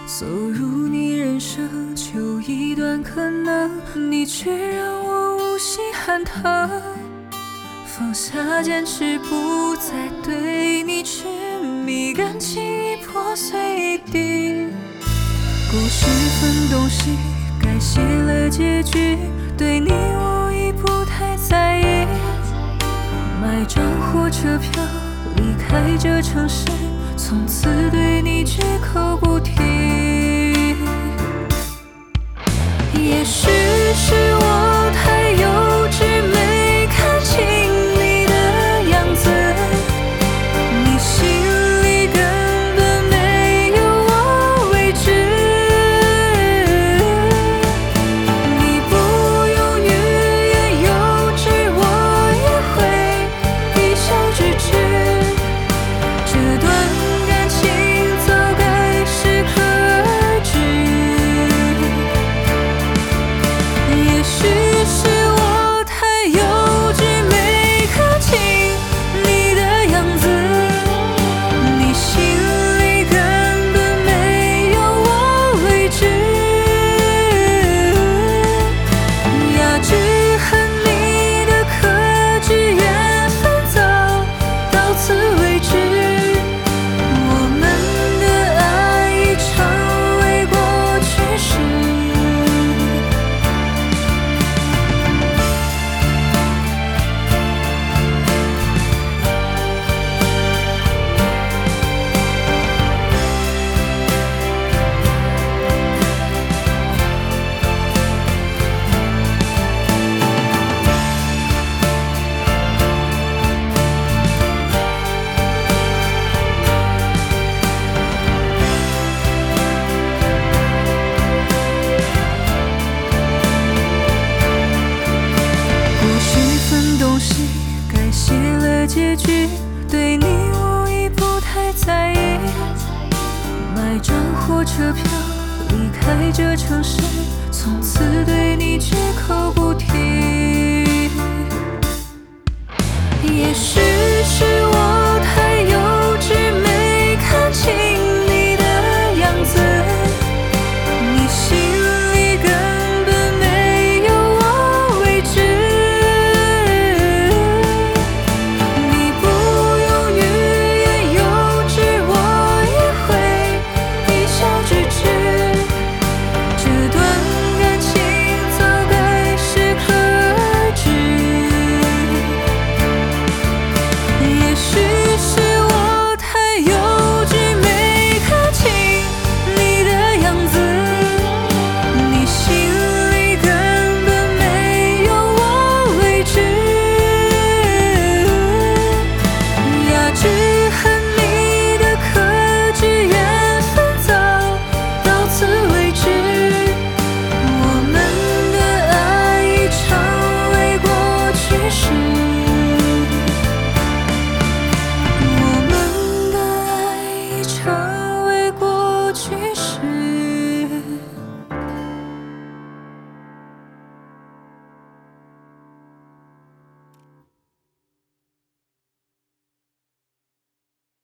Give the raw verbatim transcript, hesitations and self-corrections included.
走入你人生，就一段可能，你却让我无心喊疼。放下坚持，不再对你痴迷，感情已破碎一地。故事分东西，该写了结局，对你我已不太在意。买张火车票，离开这城市，从此对你绝口不提。也许是我太幼稚，没看清你的样子，你心里根本没有我位置。你不用欲言又止，我也会一笑置之。这段感情早该适可而止。也许是我太幼稚，没看清你的样子，你心里根本没有我位置。呀，只恨你的克制，缘分早到此为止，我们的爱已成为过去式。故事分东西，该写了结局，对你我已不太在意。买张火车票，离开这城市，从此对你绝口不提。也许